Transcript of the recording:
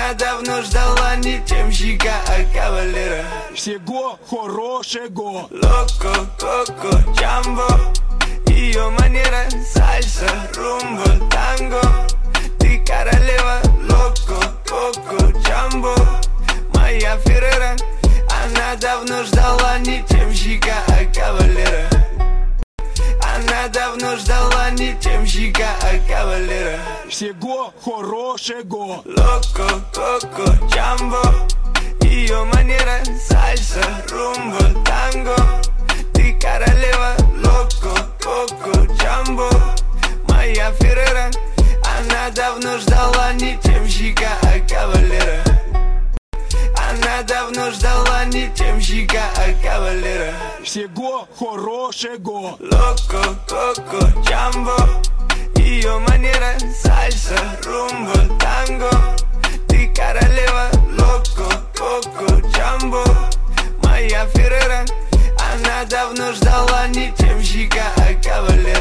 Она давно ждала не темщика, а кавалера. Всего хорошего. Локо, коко, джамбо. Ее манера сальса, румба, танго. Ты королева. Локо, коко, джамбо. Моя Феррера. Она давно ждала не темщика, а кавалера. Она давно ждала не темщика, а кавалера. Всего хорошего. Локо, коко, джамбо. Ее манера сальса, румба, танго. Ты королева. Локо, коко, джамбо. Моя Феррера. Она давно ждала не темщика, а кавалера. Она давно ждала не темщика, а кавалера. Всего хорошего. Локо, коко, джамбо. Ее манера сальса, румба, танго. Ты королева. Локо, коко, джамбо. Моя Феррера. Она давно ждала не темщика, а кавалера.